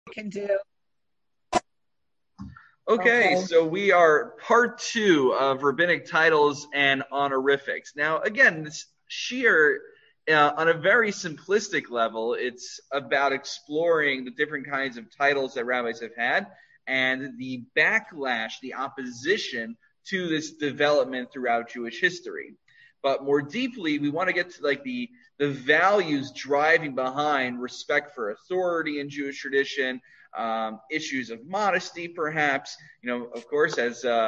Can do. Okay, so we are part 2 of rabbinic titles and honorifics. Now, again, this sheer, on a very simplistic level, it's about exploring the different kinds of titles that rabbis have had and the backlash, the opposition to this development throughout Jewish history. But more deeply, we want to get to like the values driving behind respect for authority in Jewish tradition, issues of modesty, perhaps. Of course,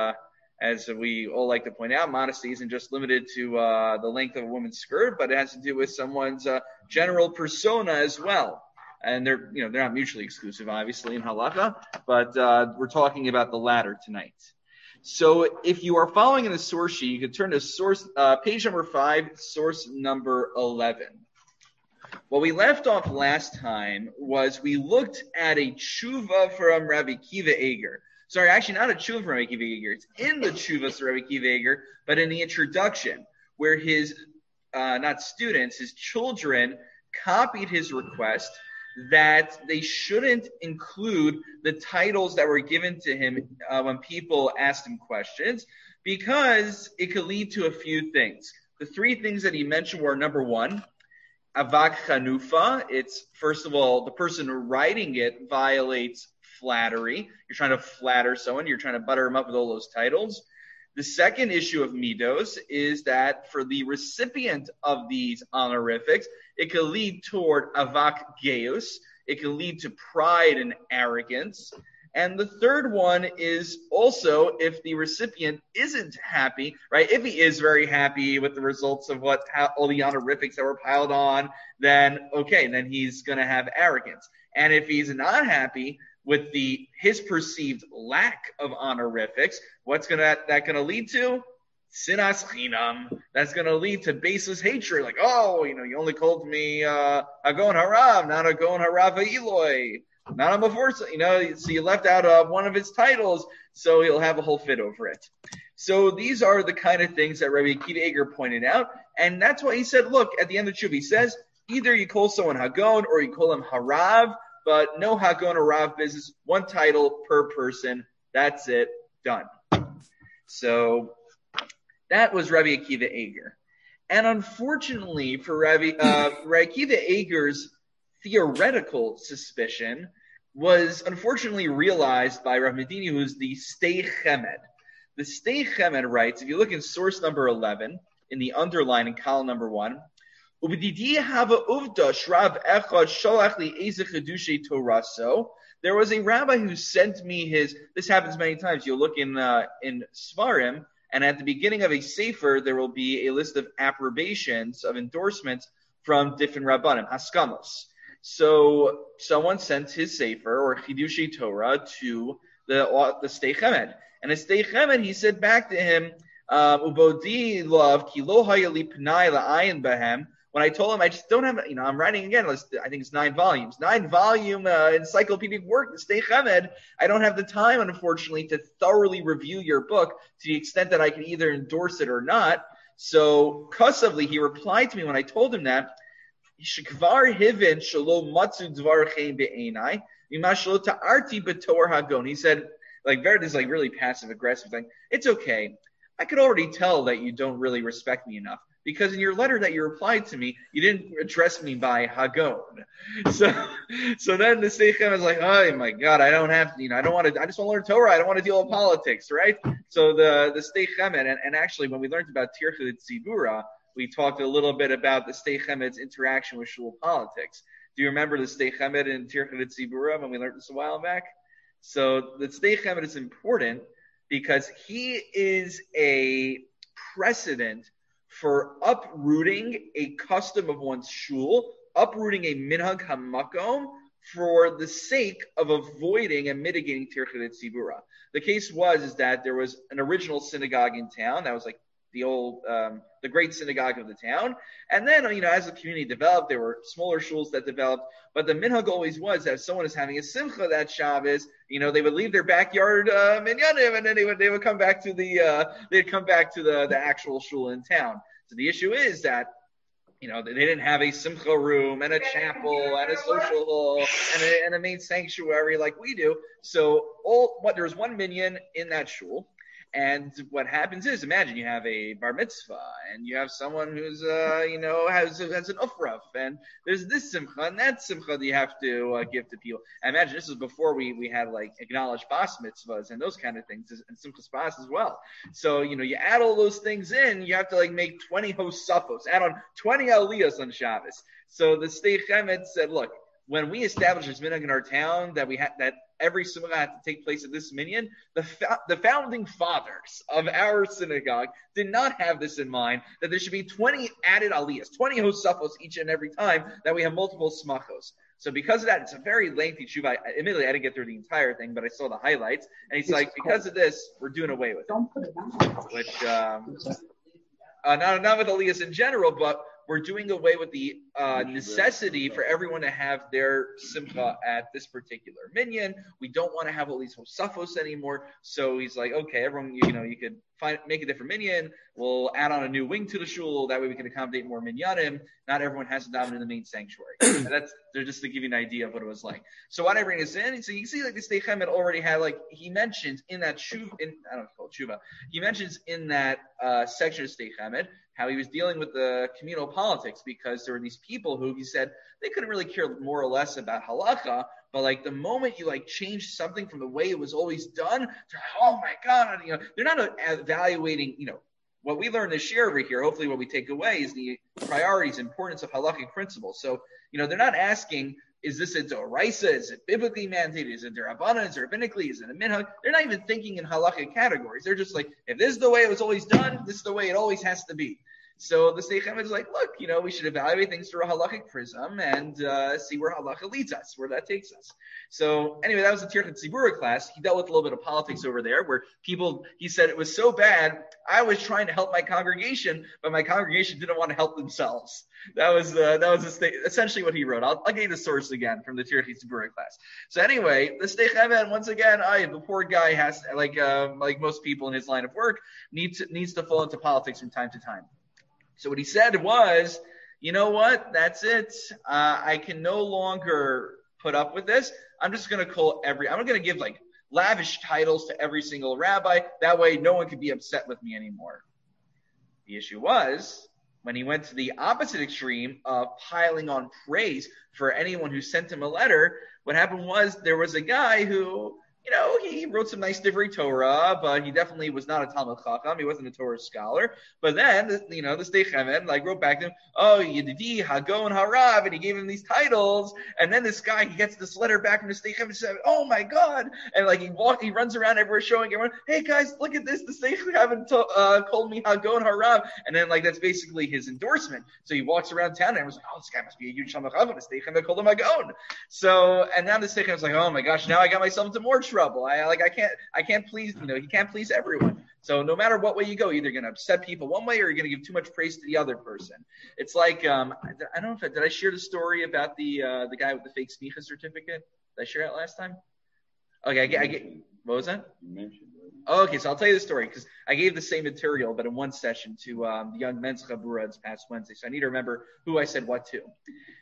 as we all like to point out, modesty isn't just limited to the length of a woman's skirt, but it has to do with someone's general persona as well. And they're not mutually exclusive, obviously, in halakha, but we're talking about the latter tonight. So if you are following in the source sheet, you can turn to page number 5, source number 11. What we left off last time was we looked at a tshuva from Rabbi Akiva Eiger. Sorry, actually not a tshuva from Rabbi Akiva Eiger. It's in the tshuva from Rabbi Akiva Eiger, but in the introduction, where his, not students, his children copied his request that they shouldn't include the titles that were given to him when people asked him questions, because it could lead to a few things. The 3 things that he mentioned were, number 1, avak chanufa. It's, first of all, the person writing it violates flattery. You're trying to flatter someone. You're trying to butter him up with all those titles. The second issue of midos is that for the recipient of these honorifics, it can lead toward avak geus. It can lead to pride and arrogance. And the third one is also if the recipient isn't happy, right? If he is very happy with the results of all the honorifics that were piled on, then okay, then he's going to have arrogance. And if he's not happy with his perceived lack of honorifics, what's that going to lead to? Sinas chinam. That's going to lead to baseless hatred. Like, you only called me Hagon Harav, not Hagon Harav Eloi. Not a Mavorsa, so you left out one of his titles, so he'll have a whole fit over it. So these are the kind of things that Rabbi Akiva Eiger pointed out, and that's why he said, look, at the end of the tshuva, he says, either you call someone Hagon or you call him Harav, but no Hagon or Rav business, 1 title per person, that's it, done. So that was Rabbi Akiva Eiger. And unfortunately for Rabbi Akiva Eiger's theoretical suspicion was unfortunately realized by Rav Medini, who's the Stei Chemed. The Stei Chemed writes, if you look in source number 11, in the underline in column number 1, there was a rabbi who sent me this happens many times. You'll look in Svarim, and at the beginning of a sefer, there will be a list of approbations, of endorsements from different rabbanim, haskamos. So someone sent his sefer or chidushei Torah to the Stei Chemed, and the Stei Chemed, he said back to him, "Ubodi love ki lo haya li pnai la'ayin bahem." When I told him I just don't have, I'm writing again. I think it's 9 volumes, 9-volume encyclopedic work, the Stei Chemed. I don't have the time, unfortunately, to thoroughly review your book to the extent that I can either endorse it or not. So, Kosovly, he replied to me when I told him that. He said, this is really passive aggressive thing. It's okay. I could already tell that you don't really respect me enough, because in your letter that you replied to me, you didn't address me by Hagon. So then the Stei Chemed was like, oh my God, I don't have to, I don't want to, I just want to learn Torah. I don't want to deal with politics, right? So the Stei Chemed, and actually when we learned about Tirchei Tzibura, we talked a little bit about the Stei Chemed's interaction with shul politics. Do you remember the Stei Chemed in Tirchei Tzibura when we learned this a while back? So the Stei Chemed is important because he is a precedent for uprooting a custom of one's shul, uprooting a minhag hamakom for the sake of avoiding and mitigating Tirchei Tzibura. The case is that there was an original synagogue in town that was like the old, the great synagogue of the town. And then, as the community developed, there were smaller shuls that developed. But the minhag always was that if someone is having a simcha that Shabbos, they would leave their backyard minyanim, and then they would come back to the actual shul in town. So the issue is that they didn't have a simcha room and a chapel and a social hall and a main sanctuary like we do. So there was one minyan in that shul. And what happens is, imagine you have a bar mitzvah, and you have someone who's, has an ufraf, and there's this simcha and that simcha that you have to give to people. I imagine this was before we had like acknowledged bas mitzvahs and those kind of things, and simchas bas as well. So you add all those things in, you have to like make 20 hosafos, add on 20 aliyahs on Shabbos. So the Sdei Chemed said, look, when we established this minhag in our town that every simcha had to take place at this minyan, the founding fathers of our synagogue did not have this in mind, that there should be 20 added aliyahs, 20 hosafos each and every time that we have multiple smachos. So because of that, it's a very lengthy tshuva. Admittedly, I didn't get through the entire thing, but I saw the highlights. And he's like, because of this, we're doing away with it. Don't put it down. Which, not with aliyahs in general, but we're doing away with the necessity for everyone to have their simcha at this particular minyan. We don't want to have all these hosafos anymore. So he's like, okay, everyone, you could make a different minyan. We'll add on a new wing to the shul. That way we can accommodate more minyanim. Not everyone has to daven in the main sanctuary. They're just to give you an idea of what it was like. So why did I bring this in? So you can see like the Sdei Chemed already had, like he mentions in that tshuva, I don't know if it's called tshuva. He mentions in that section of Sdei Chemed how he was dealing with the communal politics, because there were these people who he said they couldn't really care more or less about halacha, but like the moment you like change something from the way it was always done, they're like, oh my God, they're not evaluating, what we learned this year over here, hopefully what we take away is the priorities, importance of halakhic principles. So, they're not asking, is this a doraisa? Is it biblically mandated? Is it derabbanan? Is it rabbinically? Is it a minhag? They're not even thinking in halakhic categories. They're just like, if this is the way it was always done, this is the way it always has to be. So the Sdei Chemed is like, look, we should evaluate things through a halakhic prism and see where halakha leads us, where that takes us. So anyway, that was the Tirchet Tzibura class. He dealt with a little bit of politics over there, where he said it was so bad, I was trying to help my congregation, but my congregation didn't want to help themselves. That was essentially what he wrote. I'll give you the source again from the Tirchet Tzibura class. So anyway, the Sdei Chemed, once again, the poor guy has, like most people in his line of work, needs to fall into politics from time to time. So what he said was, you know what? That's it. I can no longer put up with this. I'm just going to I'm going to give like lavish titles to every single rabbi. That way no one could be upset with me anymore. The issue was when he went to the opposite extreme of piling on praise for anyone who sent him a letter. What happened was there was a guy who, he wrote some nice divrei Torah, but he definitely was not a Talmud Chacham. He wasn't a Torah scholar. But then, the Sdei Chemed, wrote back to him, oh, Yedidi, Hagon, Harav, and he gave him these titles. And then this guy, he gets this letter back from the Sdei Chemed and said, oh my God. And he runs around everywhere showing everyone, hey guys, look at this. The Sdei Chemed called me Hagon, Harav. And then, that's basically his endorsement. So he walks around town and everyone's like, oh, this guy must be a huge Talmud Chacham. The Sdei Chemed called him Hagon. So, and now the Sdei Chemed's like, oh my gosh, now I got myself into more trouble. I can't please, he can't please everyone. So no matter what way you go, you're either going to upset people one way or you're going to give too much praise to the other person. It's like, I don't know did I share the story about the guy with the fake smicha certificate? Did I share it last time? Okay, I get, what was that? You mentioned it. Okay, so I'll tell you the story because I gave the same material, but in one session to the Young Men's Chabura this past Wednesday. So I need to remember who I said what to.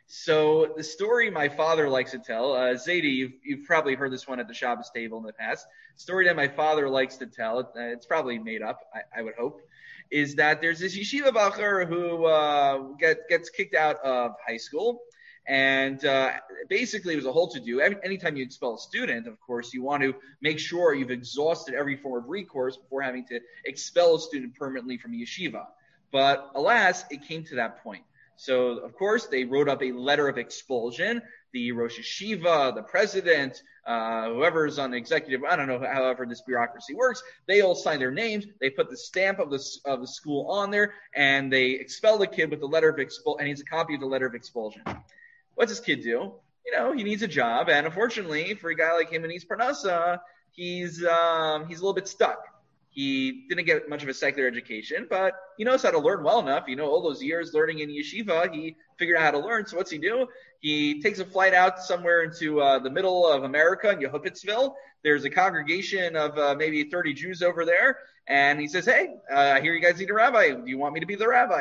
So the story my father likes to tell, Zadie, you've probably heard this one at the Shabbos table in the past. The story that my father likes to tell, it's probably made up, I would hope, is that there's this yeshiva bacher who gets kicked out of high school. And basically, it was a whole to-do. Anytime you expel a student, of course, you want to make sure you've exhausted every form of recourse before having to expel a student permanently from a yeshiva. But alas, it came to that point. So, of course, they wrote up a letter of expulsion. The Rosh Yeshiva, the president, whoever's on the executive, I don't know, however this bureaucracy works, they all sign their names. They put the stamp of the school on there, and they expel the kid with the letter of expulsion, and he needs a copy of the letter of expulsion. What's this kid do? He needs a job, and unfortunately, for a guy like him in East Parnassa, he's a little bit stuck. He didn't get much of a secular education, but he knows how to learn well enough. All those years learning in yeshiva, he figured out how to learn. So what's he do? He takes a flight out somewhere into the middle of America in Yehupitzville. There's a congregation of maybe 30 Jews over there, and he says, hey, I hear you guys need a rabbi. Do you want me to be the rabbi?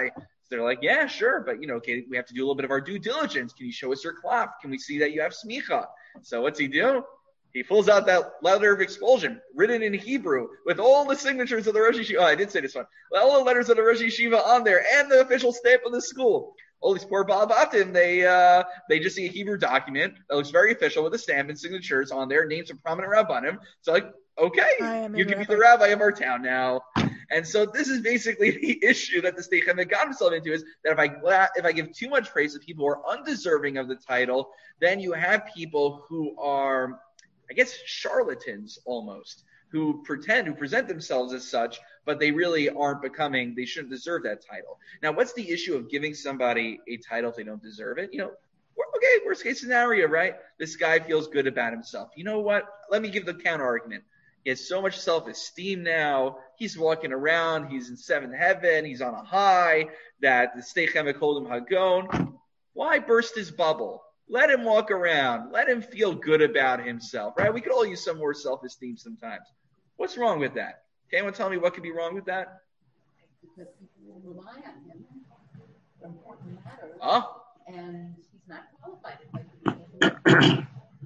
they're like, yeah, sure, but okay, we have to do a little bit of our due diligence. Can you show us your klaf? Can we see that you have smicha? So what's he do? He pulls out that letter of expulsion, written in Hebrew, with all the signatures of the Rosh Yeshiva. Oh, I did say this one. All the letters of the Rosh Yeshiva on there, and the official stamp of the school. All these poor Balabatim, they just see a Hebrew document that looks very official with a stamp and signatures on there, names of prominent rabbanim. So like, okay, you can be the rabbi of our town now. And so this is basically the issue that the Sdei Chemek got himself into, is that if I give too much praise to people who are undeserving of the title, then you have people who are, I guess, charlatans almost, who present themselves as such, but they really aren't they shouldn't deserve that title. Now, what's the issue of giving somebody a title if they don't deserve it? Okay, worst case scenario, right? This guy feels good about himself. You know what? Let me give the counter argument. He has so much self-esteem now. He's walking around. He's in seventh heaven. He's on a high that the Sdei Chemek called him Hagon. Why burst his bubble? Let him walk around. Let him feel good about himself, right? We could all use some more self-esteem sometimes. What's wrong with that? Can anyone tell me what could be wrong with that? Because people will rely on him for important matters. And he's not qualified.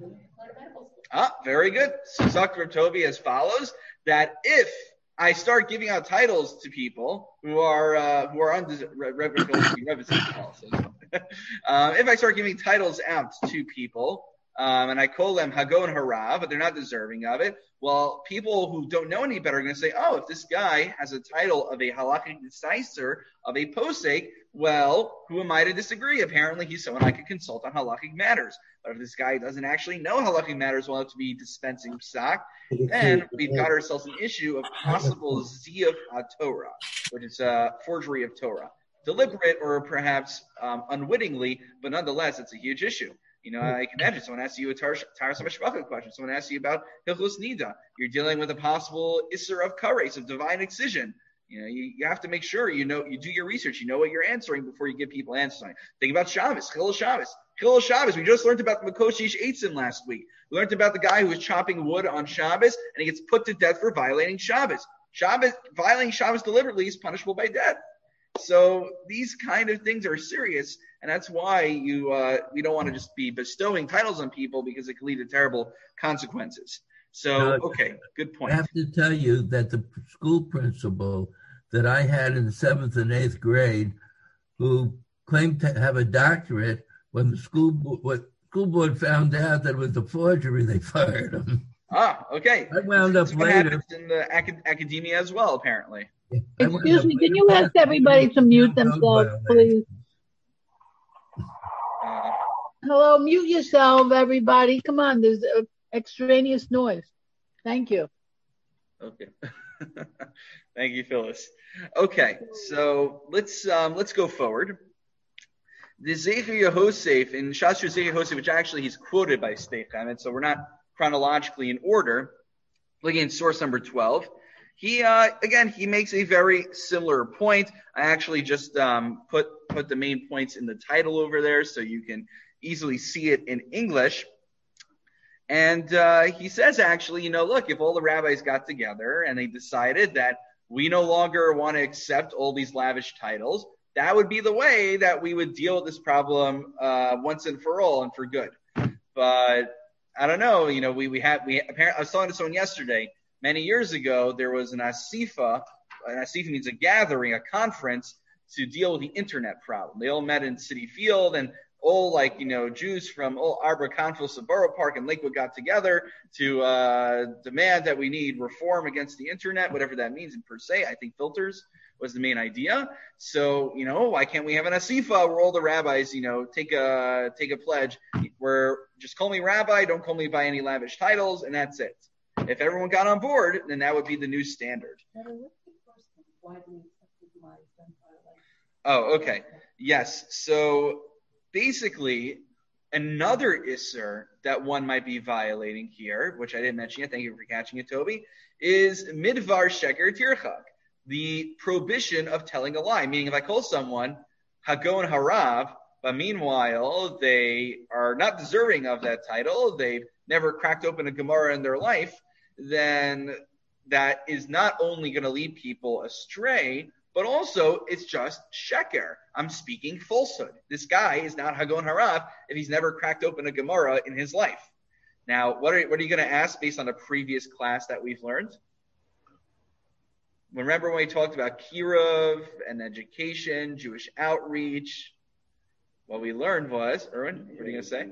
Very good. So Zakr Tovi as follows, that if I start giving out titles to people who are undeserving, if I start giving titles out to people, and I call them Hagon Hara, but they're not deserving of it, well, people who don't know any better are going to say, oh, if this guy has a title of a halachic decisior, of a posek, well, who am I to disagree? Apparently, he's someone I could consult on halachic matters. But if this guy doesn't actually know halachic matters well enough to be dispensing psak, then we've got ourselves an issue of possible ziyuf Torah, which is a forgery of Torah. Deliberate or perhaps unwittingly, but nonetheless, it's a huge issue. I can imagine someone asks you a Taras HaMishpacha question. Someone asks you about Hilchos Nida. You're dealing with a possible Isser of Kares, of divine excision. You have to make sure you do your research. You know what you're answering before you give people answers. Think about Shabbos, Chilul Shabbos. Chilul Shabbos. We just learned about the Makoshish Eitzim last week. We learned about the guy who was chopping wood on Shabbos, and he gets put to death for violating Shabbos. Violating Shabbos deliberately is punishable by death. So these kind of things are serious, and that's why we don't want to just be bestowing titles on people, because it can lead to terrible consequences. So, okay, good point. I have to tell you that the school principal that I had in the 7th and 8th grade, who claimed to have a doctorate, when the school board found out that it was a forgery, they fired him. Okay. I wound up later. Happens in the academia as well, apparently. Excuse me, can you ask everybody to mute themselves, please? Hello, mute yourself, everybody. Come on, there's extraneous noise. Thank you. Okay. Thank you, Phyllis. Okay, so let's go forward. The Zecher Yehosef, in Shastra Zecher Yehosef, which actually he's quoted by Sdei Chemek, so we're not chronologically in order. Looking at source number 12, he makes a very similar point. I actually just put the main points in the title over there so you can easily see it in English. And he says, actually, look, if all the rabbis got together and they decided that we no longer want to accept all these lavish titles, that would be the way that we would deal with this problem once and for all and for good. But I don't know, we apparently, I was talking to someone yesterday, many years ago, there was an asifa. An asifa means a gathering, a conference to deal with the internet problem. They all met in Citi Field, and all Jews from all Arbor Conference of Borough Park and Lakewood got together to demand that we need reform against the internet, whatever that means in per se. I think filters was the main idea. So, why can't we have an asifa where all the rabbis, take a pledge where just call me rabbi, don't call me by any lavish titles, and that's it. If everyone got on board, then that would be the new standard. Oh, okay. Yes. So basically, another Isser that one might be violating here, which I didn't mention yet, thank you for catching it, Toby, is Midvar Sheker Tirchak, the prohibition of telling a lie. Meaning, if I call someone Hagon Harav, but meanwhile they are not deserving of that title, they've never cracked open a Gemara in their life, then that is not only going to lead people astray, but also it's just sheker. I'm speaking falsehood. This guy is not Hagon Harav if he's never cracked open a Gemara in his life. Now, what are you going to ask based on a previous class that we've learned? Remember when we talked about Kirov and education, Jewish outreach? What we learned was, Erwin, what are you going to say?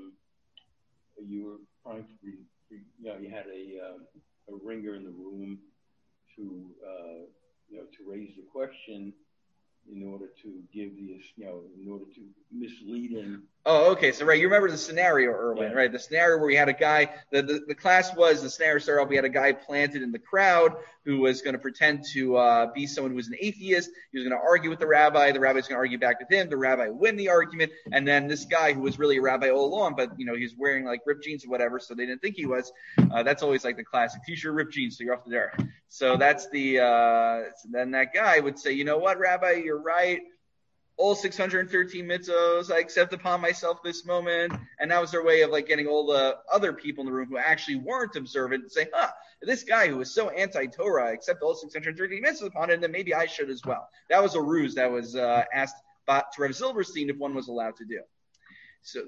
You were trying to, you had a ringer in the room to raise the question in order to give in order to mislead him. Oh, okay. So, right, you remember the scenario, Erwin, right? The scenario where we had a guy, the class was, the scenario started off, we had a guy planted in the crowd who was going to pretend to be someone who was an atheist. He was going to argue with the rabbi's going to argue back with him. The rabbi would win the argument. And then this guy who was really a rabbi all along, but, he was wearing like ripped jeans or whatever, so they didn't think he was. That's always like the classic t-shirt, ripped jeans, so you're off the dare. So that's then that guy would say, you know what, Rabbi, you're right. All 613 mitzvos, I accept upon myself this moment. And that was their way of like getting all the other people in the room who actually weren't observant and say, this guy who was so anti-Torah, accept all 613 mitzvos upon it, then maybe I should as well. That was a ruse that was asked to Reb Silverstein if one was allowed to do. So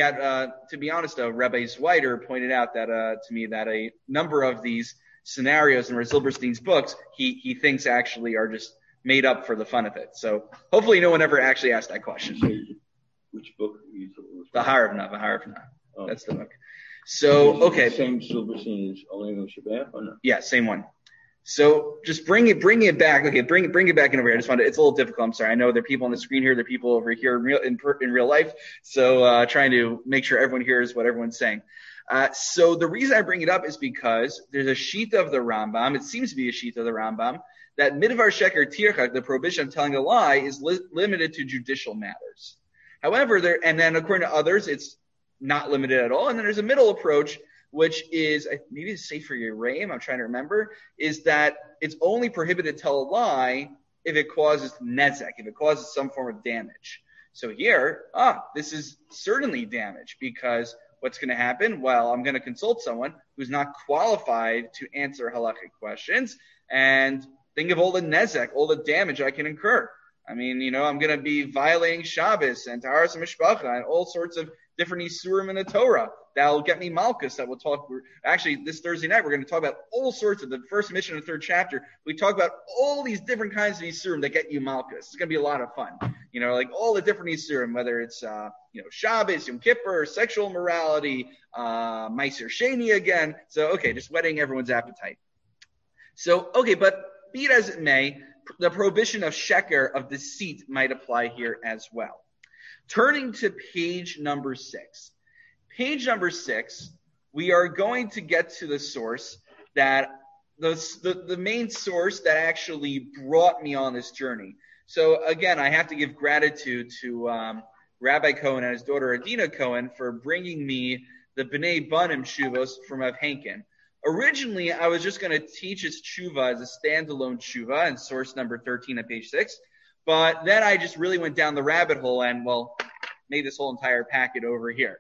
to be honest, though, Rabbi Zweiter pointed out that to me that a number of these scenarios in Reb Silverstein's books, he thinks actually are just made up for the fun of it. So hopefully no one ever actually asked that question. Which book? The Haravna. Oh. That's the book. So, okay. Same Silverstein as Oleno Shabbat or no? Yeah, same one. So just bring it back. Okay, bring it back in over here. It's a little difficult. I'm sorry. I know there are people on the screen here. There are people over here in real life. So trying to make sure everyone hears what everyone's saying. So the reason I bring it up is because there's a sheet of the Rambam. It seems to be a sheet of the Rambam that midvar sheker tirchak, the prohibition of telling a lie, is limited to judicial matters. However, and then according to others, it's not limited at all. And then there's a middle approach, which is maybe it's Sefer Yereim, I'm trying to remember, is that it's only prohibited to tell a lie if it causes nezek, if it causes some form of damage. So here, this is certainly damage, because what's going to happen? Well, I'm going to consult someone who's not qualified to answer halachic questions, and think of all the nezek, all the damage I can incur. I mean, I'm going to be violating Shabbos and Taharas Mishpacha and all sorts of different Isurim in the Torah that'll get me Malchus. That we'll talk. Actually, this Thursday night, we're going to talk about all sorts of the first mission of the third chapter. We talk about all these different kinds of Isurim that get you Malchus. It's going to be a lot of fun. Like all the different Isurim, whether it's, Shabbos, Yom Kippur, sexual morality, Meiser Sheni again. So, okay, just whetting everyone's appetite. So, okay, but be it as it may, the prohibition of sheker, of deceit, might apply here as well. Turning to page number 6. Page number 6, we are going to get to the source that the main source that actually brought me on this journey. So again, I have to give gratitude to Rabbi Cohen and his daughter Adina Cohen for bringing me the B'nai Banim Shuvos from Rav Henkin. Originally, I was just going to teach his tshuva as a standalone tshuva in source number 13 on page 6. But then I just really went down the rabbit hole and, made this whole entire packet over here.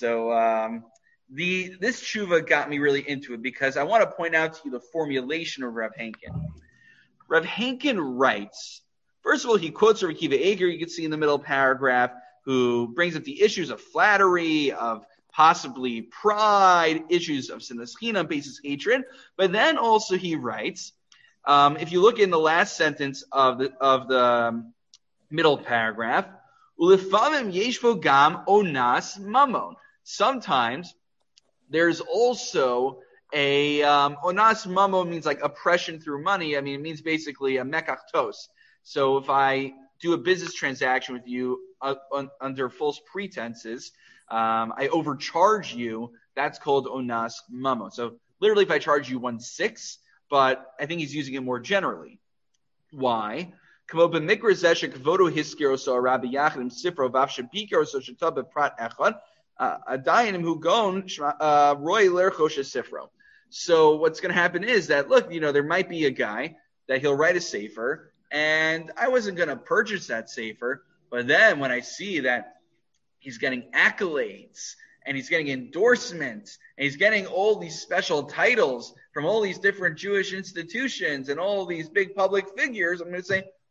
So this tshuva got me really into it because I want to point out to you the formulation of Rav Henkin. Rav Henkin writes, first of all, he quotes Rav Akiva Eger, you can see in the middle paragraph, who brings up the issues of flattery, of possibly pride, issues of sinas chinam, basis hatred. But then also he writes, if you look in the last sentence of the middle paragraph, ulefavim yeshvo gam onas mamon. Sometimes there's also a onas mamon means like oppression through money. I mean, it means basically a mekachtos. So if I do a business transaction with you under false pretenses, I overcharge you, that's called onas mamon. So literally if I charge you 1/6, but I think he's using it more generally. Why? So what's going to happen is that, look, there might be a guy that he'll write a sefer, and I wasn't going to purchase that sefer, but then when I see that he's getting accolades, and he's getting endorsements, and he's getting all these special titles from all these different Jewish institutions and all these big public figures, I'm going to say,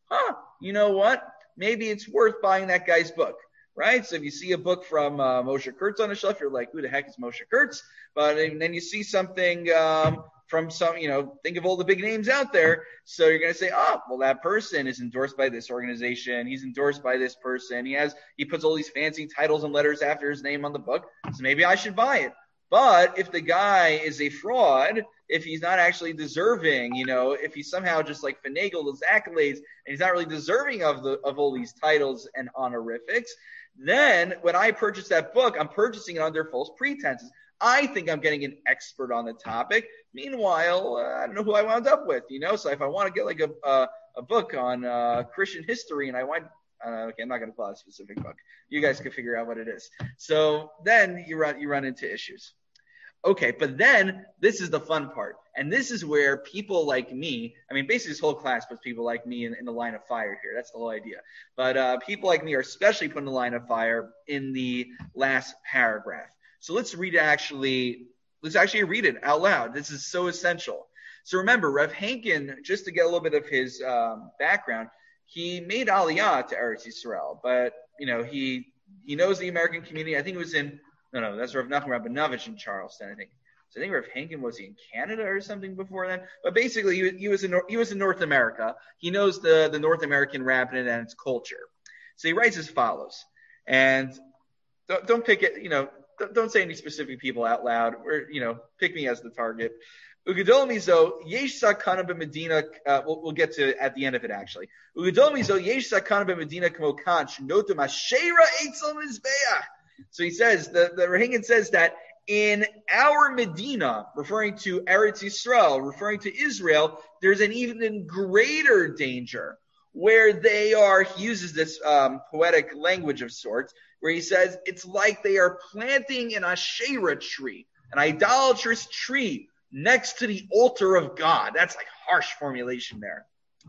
you know what? Maybe it's worth buying that guy's book, right? So if you see a book from Moshe Kurtz on the shelf, you're like, who the heck is Moshe Kurtz? But then you see something from some, think of all the big names out there. So you're going to say, that person is endorsed by this organization. He's endorsed by this person. He puts all these fancy titles and letters after his name on the book. So maybe I should buy it. But if the guy is a fraud, if he's not actually deserving, if he somehow just like finagled his accolades and he's not really deserving of all these titles and honorifics, then when I purchase that book, I'm purchasing it under false pretenses. I think I'm getting an expert on the topic. Meanwhile, I don't know who I wound up with, So if I want to get like a book on Christian history and I'm not going to pull out a specific book. You guys can figure out what it is. So then you run into issues. Okay, but then this is the fun part. And this is where people like me, basically this whole class puts people like me in the line of fire here. That's the whole idea. But people like me are especially put in the line of fire in the last paragraph. So let's actually read it out loud. This is so essential. So remember, Rav Henkin, just to get a little bit of his background, he made Aliyah to Eretz Yisrael, but he knows the American community. I think it was that's Rav Nachum Rabinovich in Charleston, I think. So I think Rav Henkin was in Canada or something before then. But basically, he was in North America. He knows the North American rabbinate and its culture. So he writes as follows, and don't pick it. Don't say any specific people out loud, or pick me as the target. Ugadol mizo yesh sakana b'medina. We'll get to at the end of it actually. Ugadol mizo yesh sakana b'medina kamo kan shnotum ashera eitzel mizbeach. So he says the Rehangan says that in our Medina, referring to Eretz Yisrael, referring to Israel, there's an even greater danger where they are. He uses this poetic language of sorts, where he says it's like they are planting an Asherah tree, an idolatrous tree, next to the altar of God. That's like harsh formulation there.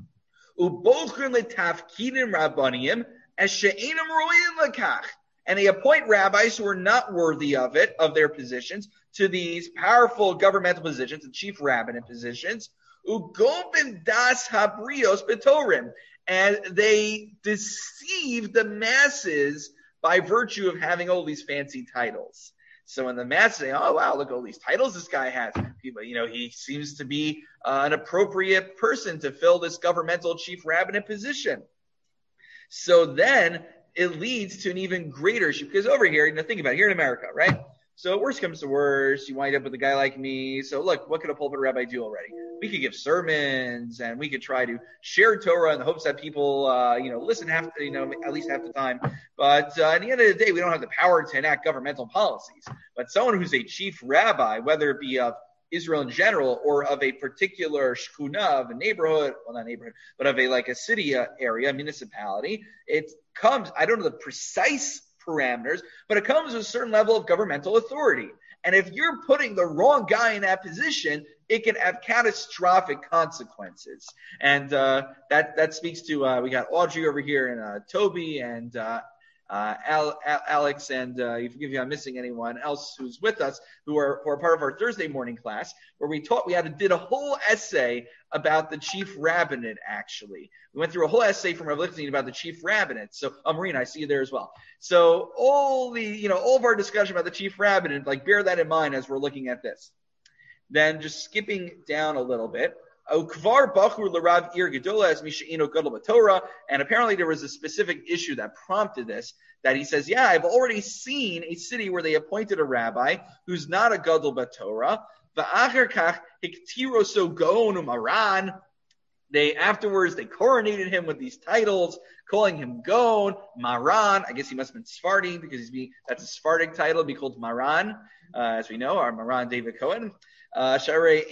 And they appoint rabbis who are not worthy of it, of their positions, to these powerful governmental positions, the chief rabbinate positions. And they deceive the masses by virtue of having all these fancy titles. So when the masses say, oh, wow, look at all these titles this guy has. He seems to be an appropriate person to fill this governmental chief rabbinate position. So then it leads to an even greater issue. Because over here, think about it, here in America, right? So worst comes to worst, you wind up with a guy like me. So look, what could a pulpit rabbi do already? We could give sermons and we could try to share Torah in the hopes that people, listen at least half the time. But at the end of the day, we don't have the power to enact governmental policies. But someone who's a chief rabbi, whether it be of Israel in general or of a particular shkuna, of a neighborhood, well, not neighborhood, but of a city area, municipality, it comes, I don't know the precise parameters, but it comes with a certain level of governmental authority. And if you're putting the wrong guy in that position, it can have catastrophic consequences. And that speaks to, we got Audrey over here and Toby and Alex, and if I'm missing anyone else who's with us, who are part of our Thursday morning class, where we did a whole essay about the chief rabbinate. Actually, we went through a whole essay from Rav Lichtenstein about the chief rabbinate. So, Marina, I see you there as well. So all of our discussion about the chief rabbinate, bear that in mind as we're looking at this. Then just skipping down a little bit. And apparently there was a specific issue that prompted this, that he says, yeah, I've already seen a city where they appointed a rabbi who's not a gadol b'Torah. Afterwards they coronated him with these titles, calling him Gaon, Maran. I guess he must have been Sephardi because that's a Sephardic title, be called Maran, as we know, our Maran David Cohen. And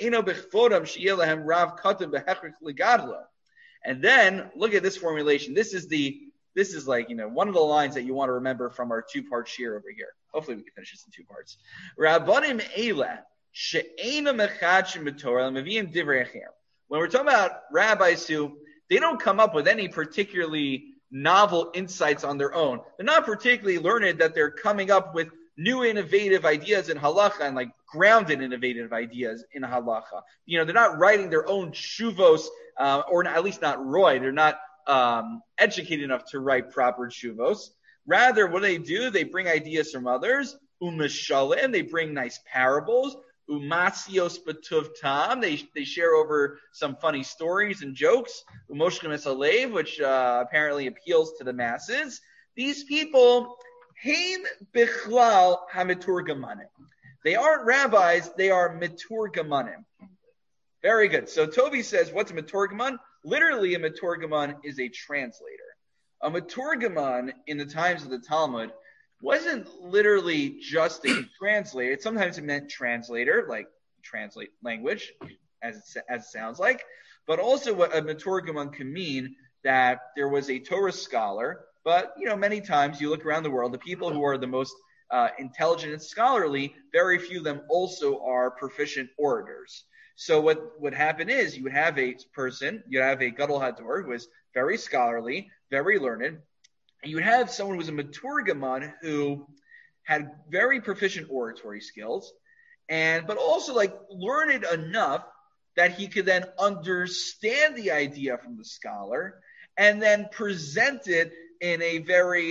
then look at this formulation. This is one of the lines that you want to remember from our two-part shir over here. Hopefully we can finish this in 2 parts. Rabbanim eileh she'ena mechadshim b'Torah meviim divrei acher. When we're talking about rabbis who they don't come up with any particularly novel insights on their own. They're not particularly learned that they're coming up with new innovative ideas in halacha and grounded innovative ideas in halacha. They're not writing their own shuvos, or at least not roy. They're not educated enough to write proper tshuvos. Rather, what do? They bring ideas from others. Umishalim, they bring nice parables. Umasios b'tuv tam, they share over some funny stories and jokes. Umoshkem es alev, which apparently appeals to the masses. These people, hein bichlal hamiturgamanim. They aren't rabbis, they are miturgamanim. Very good. So Toby says, what's a miturgaman? Literally, a miturgaman is a translator. A miturgaman in the times of the Talmud wasn't literally just a translator. Sometimes it meant translator, like translate language, as it sounds like. But also what a miturgaman can mean that there was a Torah scholar. But, many times you look around the world, the people who are the most intelligent and scholarly, very few of them also are proficient orators. So what would happen is you would have a person, you have a Gadol Hador who is very scholarly, very learned, and you would have someone who was a Maturgaman who had very proficient oratory skills, but also learned enough that he could then understand the idea from the scholar and then present it in a very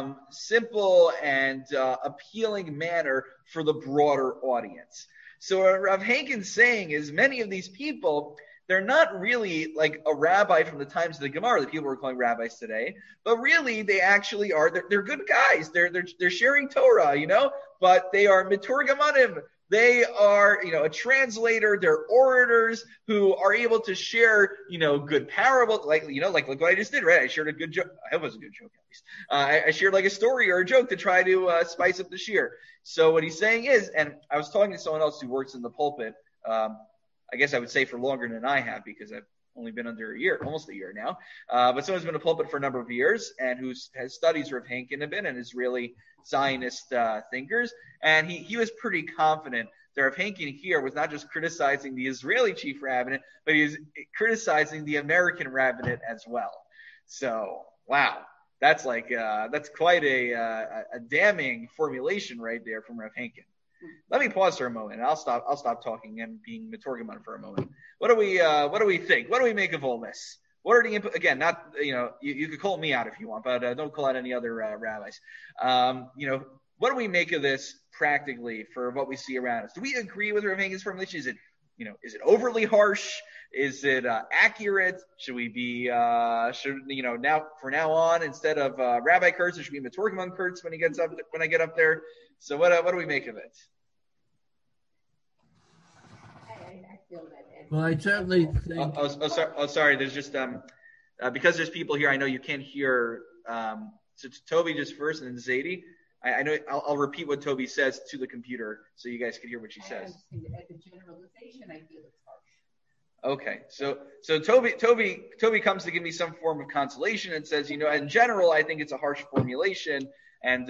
simple and appealing manner for the broader audience. So what Rav Hankin's saying is many of these people, they're not really like a rabbi from the times of the Gemara, the people we're calling rabbis today, but really they actually are, they're good guys. They're sharing Torah, but they are miturgamanim. They are, a translator. They're orators who are able to share, good parables, like what I just did, right? I shared a good joke. I hope it was a good joke, at least. I shared like a story or a joke to try to spice up the shir. So what he's saying is, and I was talking to someone else who works in the pulpit, I guess I would say for longer than I have, because I've only been under almost a year now. But someone's been in the pulpit for a number of years and who has studies Rav Hankin and Israeli Zionist thinkers. And he was pretty confident that Rav Hankin here was not just criticizing the Israeli chief rabbinate, but he was criticizing the American rabbinate as well. So, wow. That's quite a damning formulation right there from Rav Hankin. Let me pause for a moment, and I'll stop talking and being miturgaman for a moment. What do we think? What do we make of all this? What are the again? Not you could call me out if you want, but don't call out any other rabbis. What do we make of this practically for what we see around us? Do we agree with Rav Hankin's formulation? Is it overly harsh? Is it accurate? Should we be now from now on, instead of Rabbi Kurtz, it should be miturgaman Kurtz when I get up there? So what do we make of it? I feel that. Well, I certainly think. Sorry. There's just because there's people here. I know you can't hear. So Toby just first, and then Zadie. I know. I'll repeat what Toby says to the computer so you guys can hear what she says. At the generalization, I feel it's harsh. Okay, so Toby comes to give me some form of consolation and says, in general, I think it's a harsh formulation, and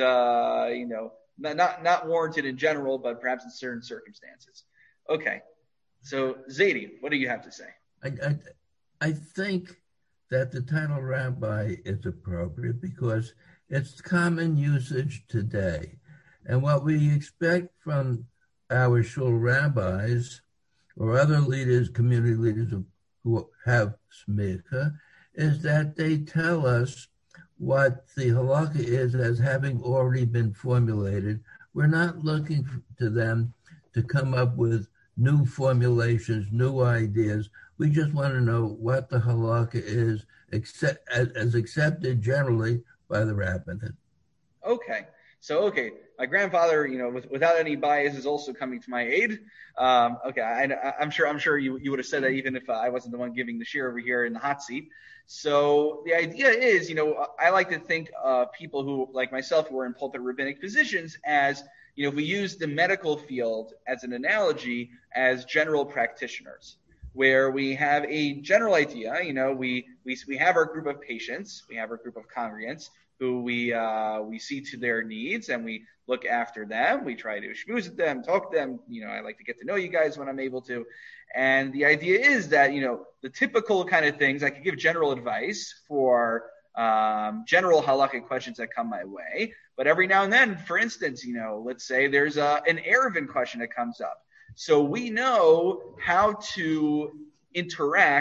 not warranted in general, but perhaps in certain circumstances. Okay, so Zadie, what do you have to say? I think that the title rabbi is appropriate because it's common usage today, and what we expect from our shul rabbis or other leaders, community leaders who have smicha, is that they tell us what the halakha is as having already been formulated. We're not looking to them to come up with new formulations, new ideas. We just want to know what the halakha is as accepted generally by the rabbinate. Okay. My grandfather, without any bias, is also coming to my aid. I'm sure you would have said that even if I wasn't the one giving the shir over here in the hot seat. So the idea is, I like to think of people who, like myself, who are in pulpit rabbinic positions as, if we use the medical field as an analogy, as general practitioners, where we have a general idea. We have our group of patients, we have our group of congregants who we see to their needs, and we look after them. We try to schmooze at them, talk to them. I like to get to know you guys when I'm able to. And the idea is that, the typical kind of things, I could give general advice for general halakhic questions that come my way. But every now and then, for instance, let's say there's an Eruvin question that comes up. So we know how to interact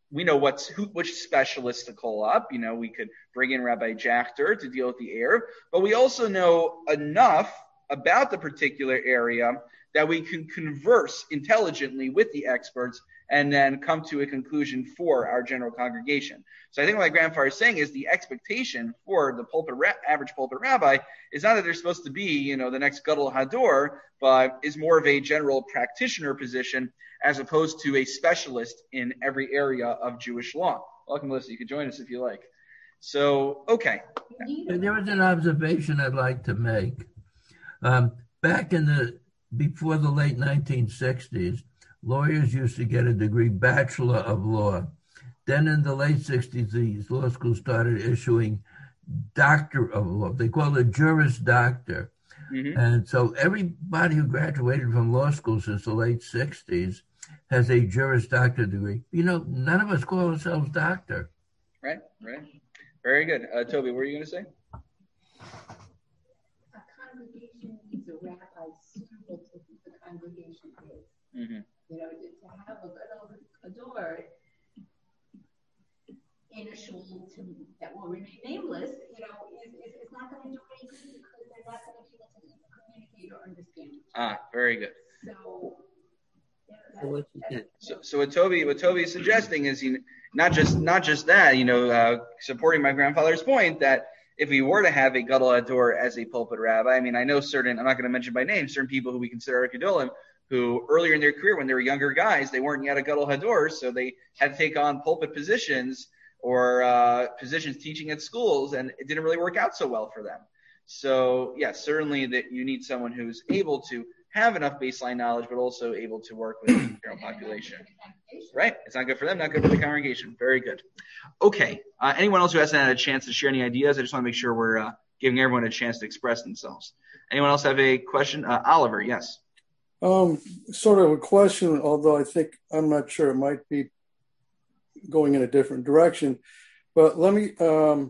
we know which specialists to call up. We could bring in Rabbi Jachter to deal with the Erev, but we also know enough about the particular area that we can converse intelligently with the experts and then come to a conclusion for our general congregation. So I think what my grandfather is saying is the expectation for the average pulpit rabbi is not that they're supposed to be, the next Gadol Hador, but is more of a general practitioner position as opposed to a specialist in every area of Jewish law. Welcome, Melissa. You can join us if you like. So, okay. There is an observation I'd like to make. Back before the late 1960s, lawyers used to get a degree, Bachelor of Law. Then in the late 60s, these law schools started issuing Doctor of Law. They call it Juris Doctor. Mm-hmm. And so everybody who graduated from law school since the late 60s has a Juris Doctor degree. None of us call ourselves doctor. Right. Very good. Toby, what were you going to say? A congregation needs a rabbi suitable to who the congregation is. Mm-hmm. To have a Gadol Hador in a shul that will remain nameless, is not going to do any good because they're not going to be able to communicate or understand. Very good. So what Toby is suggesting is not just that, supporting my grandfather's point that if we were to have a Gadol Hador as a pulpit rabbi, I know I'm not going to mention by name, certain people who we consider Gedolim, who earlier in their career, when they were younger guys, they weren't yet a Gadol Hador, so they had to take on pulpit positions or positions teaching at schools, and it didn't really work out so well for them. So, yes, certainly that you need someone who's able to have enough baseline knowledge, but also able to work with the general population. Right? It's not good for them, not good for the congregation. Very good. Okay. Anyone else who hasn't had a chance to share any ideas? I just want to make sure we're giving everyone a chance to express themselves. Anyone else have a question? Oliver, yes. Sort of a question, although I'm not sure, it might be going in a different direction. But let me,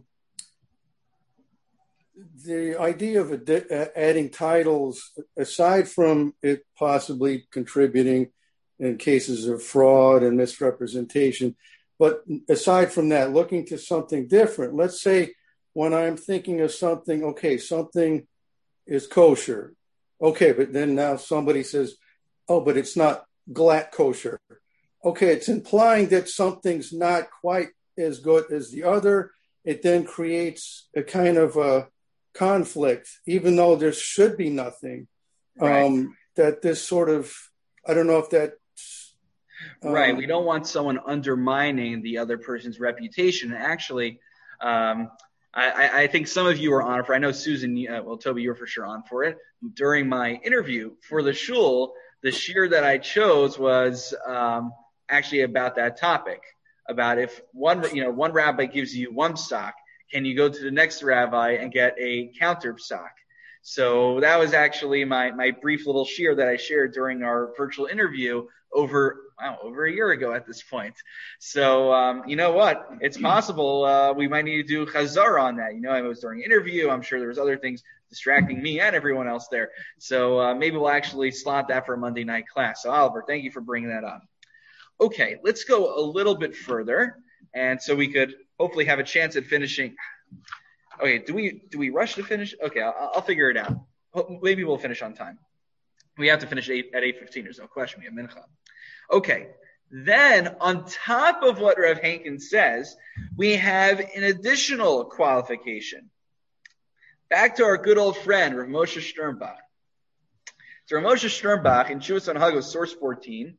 the idea of adding titles, aside from it possibly contributing in cases of fraud and misrepresentation, but aside from that, looking to something different. Let's say when I'm thinking of something, okay, something is kosher. Okay, but then now somebody says, oh, but it's not glatt kosher. Okay, it's implying that something's not quite as good as the other. It then creates a kind of a conflict, even though there should be nothing. Right. That this sort of, I don't know if that... right, we don't want someone undermining the other person's reputation. Actually, I think some of you are on for it. I know Susan, Toby, you were for sure on for it. During my interview for the shul, the shiur that I chose was actually about that topic, about if one rabbi gives you one psak, can you go to the next rabbi and get a counter psak? So that was actually my brief little shiur that I shared during our virtual interview over a year ago at this point. So, you know what? It's possible we might need to do chazar on that. I was during an interview. I'm sure there was other things distracting me and everyone else there. So maybe we'll actually slot that for a Monday night class. So Oliver, thank you for bringing that up. Okay, let's go a little bit further. And so we could hopefully have a chance at finishing. Okay, do we rush to finish? Okay, I'll figure it out. Maybe we'll finish on time. We have to finish at 8:15. There's no question. We have mincha. Okay, then on top of what Rav Henkin says, we have an additional qualification. Back to our good old friend, Rav Moshe Sternbach. So Rav Moshe Sternbach in Chuvas Hanhagos, source 14,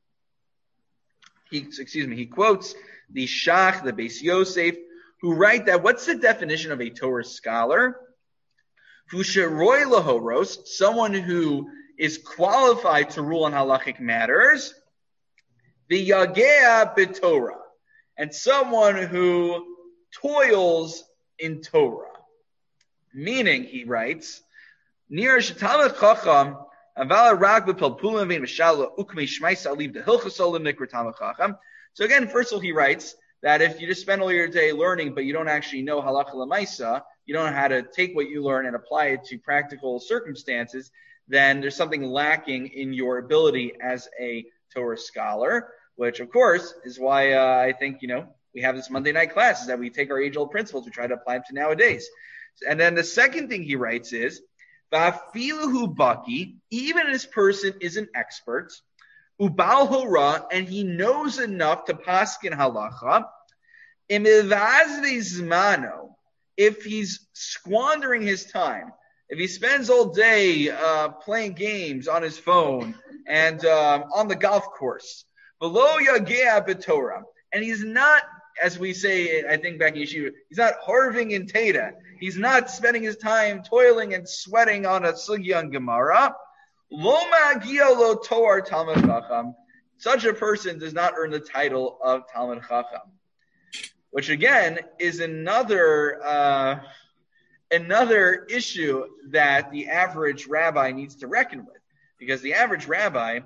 he quotes the Shach, the Beis Yosef, who write that what's the definition of a Torah scholar? Fusheroi lahoros, someone who is qualified to rule on halachic matters. The Yagea b'Torah, and someone who toils in Torah. Meaning, he writes, Nir shetalmid chacham avala rak b'pelpulim vein mishala ukmei shmais aliv dehilchos olim nikra talmid chacham. So again, first of all, he writes that if you just spend all your day learning, but you don't actually know halacha l'maisa, you don't know how to take what you learn and apply it to practical circumstances, then there's something lacking in your ability as a Torah scholar. which of course is why I think, we have this Monday night class, is that we take our age-old principles, we try to apply them to nowadays. And then the second thing he writes is, Va'afilu baki, even if this person is an expert, ubal hora, and he knows enough to paskin halacha, zmano, if he's squandering his time, if he spends all day playing games on his phone and on the golf course, below yagea b'torah, and he's not, as we say, I think back in yeshiva, he's not harving in Teda. He's not spending his time toiling and sweating on a sugya and Gemara. Lo ma'agia lo toar Talmud Chacham. Such a person does not earn the title of Talmud Chacham, which again is another issue that the average rabbi needs to reckon with, because the average rabbi,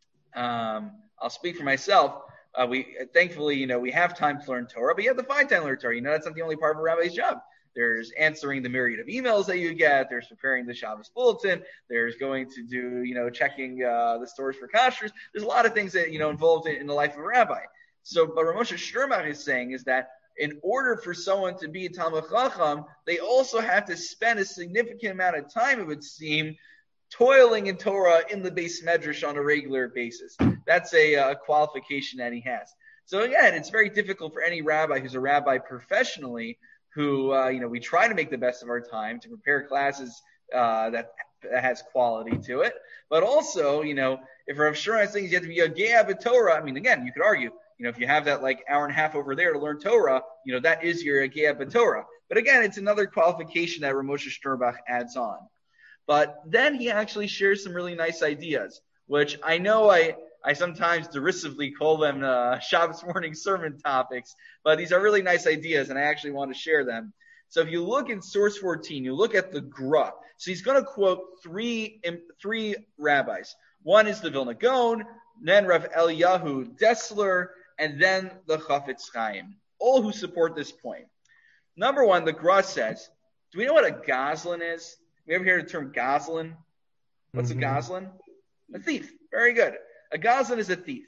I'll speak for myself. We thankfully, we have time to learn Torah, but you have to find time to learn Torah. That's not the only part of a rabbi's job. There's answering the myriad of emails that you get. There's preparing the Shabbos bulletin. There's going to do, checking the stores for kashrus. There's a lot of things that, involved in the life of a rabbi. So, but Rav Moshe Sternbach is saying is that in order for someone to be a Talmud Chacham, they also have to spend a significant amount of time, it would seem, toiling in Torah in the Beis Medrash on a regular basis. That's a qualification that he has. So again, it's very difficult for any rabbi who's a rabbi professionally, who we try to make the best of our time to prepare classes that has quality to it. But also, if Rav Shur is saying you have to be a Yagea b'Torah, again, you could argue, if you have that hour and a half over there to learn Torah, that is your Yagea b'Torah. But again, it's another qualification that Rav Moshe Sternbach adds on. But then he actually shares some really nice ideas, which I know I sometimes derisively call them Shabbos morning sermon topics, but these are really nice ideas, and I actually want to share them. So if you look in source 14, you look at the Gra. So he's going to quote three rabbis. One is the Vilna Gaon, then Rav Eliyahu Dessler, and then the Chafetz Chaim, all who support this point. Number one, the Gra says, do we know what a Goslin is? We ever hear the term Goslin? What's a Goslin? A thief. Very good. A Goslin is a thief.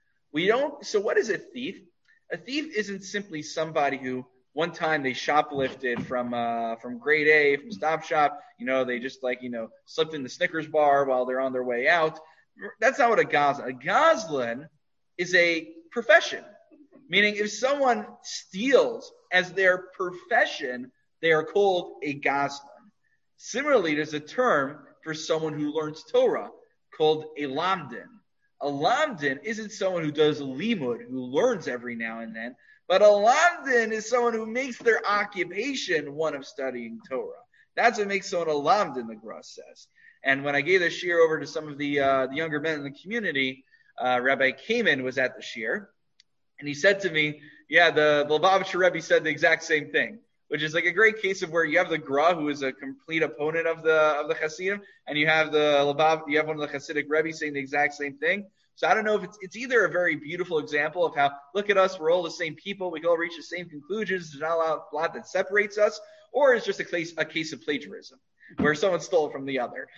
So what is a thief? A thief isn't simply somebody who one time they shoplifted from grade A, from Stop Shop. They just slipped in the Snickers bar while they're on their way out. That's not what a Goslin. A Goslin is a profession. Meaning if someone steals as their profession, they are called a Goslin. Similarly, there's a term for someone who learns Torah called a lamdin. A lamdin isn't someone who does limud, who learns every now and then, but a lamdin is someone who makes their occupation one of studying Torah. That's what makes someone a lamdin, the Gra says. And when I gave the shir over to some of the younger men in the community, Rabbi Kamen was at the shir, and he said to me, yeah, the Lubavitcher Rebbe said the exact same thing, which is a great case of where you have the Gra, who is a complete opponent of the Hasidim, and you have one of the Hasidic Rebbe saying the exact same thing. So I don't know if it's either a very beautiful example of how, look at us, we're all the same people, we can all reach the same conclusions, there's not a lot that separates us, or it's just a case of plagiarism, where someone stole from the other.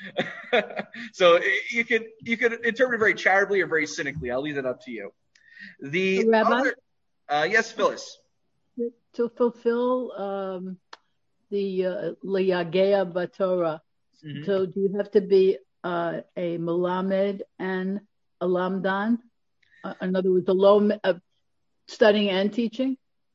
So you could interpret it very charitably or very cynically. I'll leave that up to you. The Rabbi? Yes, Phyllis. To fulfill the Liyagea Batorah, so do you have to be a Melamed and a Lamdan? In other words, studying and teaching?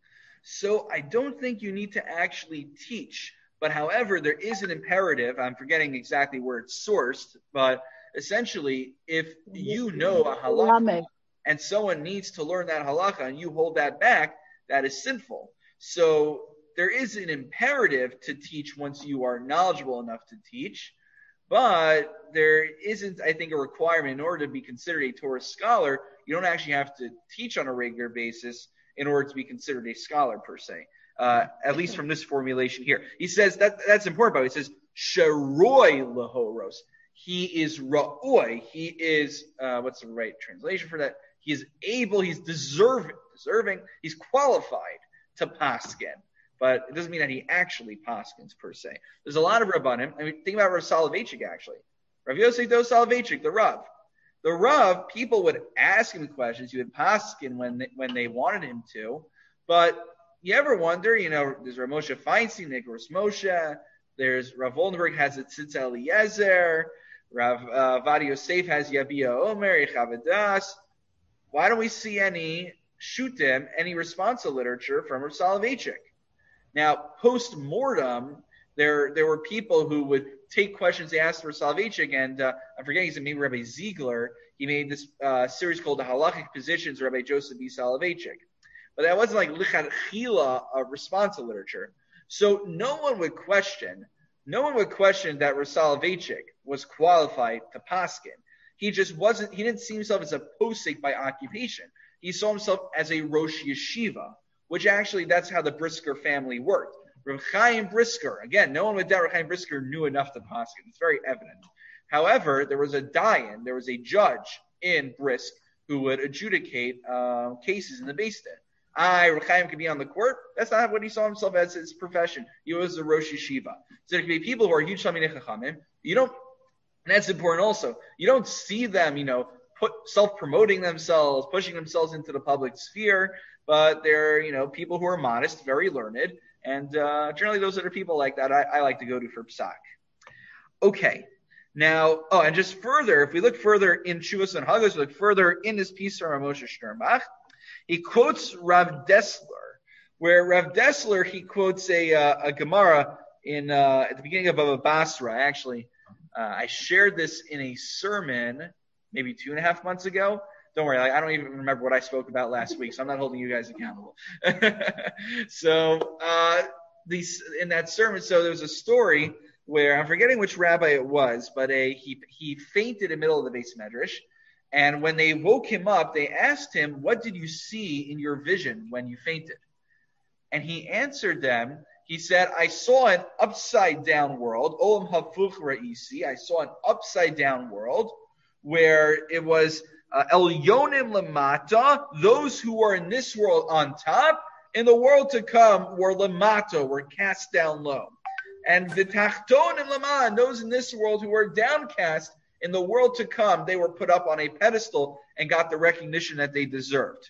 So I don't think you need to actually teach, but however, there is an imperative. I'm forgetting exactly where it's sourced, but essentially, if you know a halakha and someone needs to learn that halakha and you hold that back, that is sinful. So there is an imperative to teach once you are knowledgeable enough to teach, but there isn't, I think, a requirement in order to be considered a Torah scholar. You don't actually have to teach on a regular basis in order to be considered a scholar per se, at least from this formulation here. He says that's important, but he says, Sharoi lahoros. He is ra'oi. He is, what's the right translation for that? He is able, he's deserving, he's qualified to paskin. But it doesn't mean that he actually paskins per se. There's a lot of Rabbanim. Think about Rav Soloveitchik actually. Rav Yosef Dov Soloveitchik, the Rav. The Rav, people would ask him questions. He would paskin when they wanted him to. But you ever wonder, there's Rav Moshe Feinstein, Nicholas Moshe. There's Rav Oldenburg has a Tzitz Eliezer. Rav Vadi Yosef has Yabia Omer, Yechavadas. Why don't we see any shutim, any responsa literature from Rav Soloveitchik? Now, post-mortem, there were people who would take questions they asked for Soloveitchik, and I'm forgetting his name, maybe Rabbi Ziegler. He made this series called The Halachic Positions, Rabbi Joseph B. Soloveitchik. But that wasn't like lichatchila responsa literature. So no one would question that Rav Soloveitchik was qualified to paskin. He didn't see himself as a posek by occupation. He saw himself as a Rosh Yeshiva, which actually that's how the Brisker family worked. Rav Chaim Brisker, again, no one would doubt Rav Chaim Brisker knew enough to paskin. It's very evident. However, there was a dayan, there was a judge in Brisk who would adjudicate cases in the Beis Din. Rav Chaim could be on the court. That's not what he saw himself as his profession. He was a Rosh Yeshiva. So there could be people who are huge Talmidei Chachamim. And that's important also. You don't see them, self-promoting themselves, pushing themselves into the public sphere, but they're, people who are modest, very learned, and generally those are the people like that I like to go to for psak. Okay. Now, and just further, if we look further in Shuvos and Hagos, we look further in this piece from Moshe Sternbach, he quotes Rav Dessler, where Rav Dessler, he quotes a Gemara at the beginning of Baba Basra. Actually, I shared this in a sermon maybe 2.5 months ago. Don't worry, I don't even remember what I spoke about last week, so I'm not holding you guys accountable. So in that sermon, so there was a story where, I'm forgetting which rabbi it was, but he fainted in the middle of the Beis Medrash. And when they woke him up, they asked him, what did you see in your vision when you fainted? And he answered them, he said, I saw an upside down world, Olam Hafuch Ra'isi, I saw an upside down world where it was Elyonim Lamata, those who are in this world on top, in the world to come were Lamata, were cast down low. And the Tachtonim Laman, those in this world who were downcast, in the world to come, they were put up on a pedestal and got the recognition that they deserved.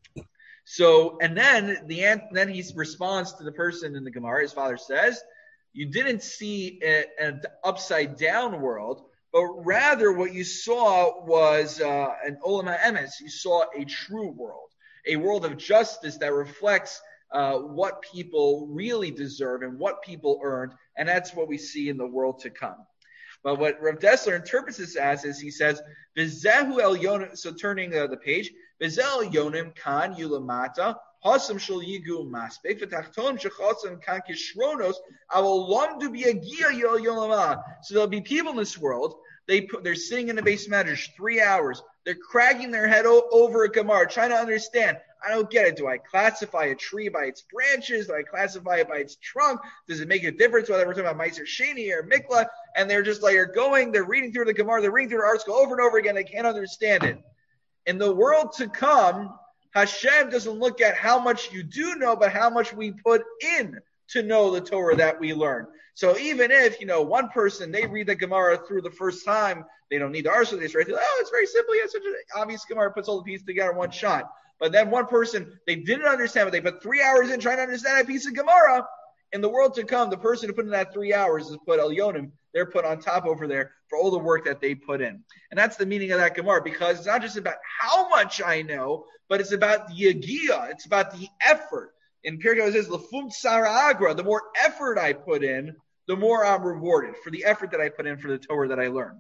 So, and then he responds to the person in the Gemara. His father says, you didn't see an upside down world, but rather what you saw was an Olam HaEmes. You saw a true world, a world of justice that reflects what people really deserve and what people earned, and that's what we see in the world to come. But what Rav Dessler interprets this as is he says, V'zehu el yonim, so turning the page, V'zehu yonim kan yulamata, hasam shel yigu maspek, v'tachtonim shechasam kan kishronos, avol lamdu b'yagia yol yolama. So there'll be people in this world, they're sitting in the Beis Medrash 3 hours, they're cracking their head over a Gemara, trying to understand, I don't get it. Do I classify a tree by its branches? Do I classify it by its trunk? Does it make a difference whether we're talking about Meiser Sheni or Mikla? And they're just like, they're reading through the Gemara, they're reading through the article over and over again. They can't understand it. In the world to come, Hashem doesn't look at how much you do know, but how much we put in to know the Torah that we learn. So even if, one person, they read the Gemara through the first time, they don't need the article, they just write, it's very simple. It's such an obvious Gemara, puts all the pieces together in one shot. But then one person, they didn't understand, but they put 3 hours in trying to understand that piece of Gemara. In the world to come, the person who put in that 3 hours is put Elyonim. They're put on top over there for all the work that they put in. And that's the meaning of that Gemara, because it's not just about how much I know, but it's about the Yagia. It's about the effort. In Pirkei it says, L'fum Tzara Agra, the more effort I put in, the more I'm rewarded for the effort that I put in for the Torah that I learn.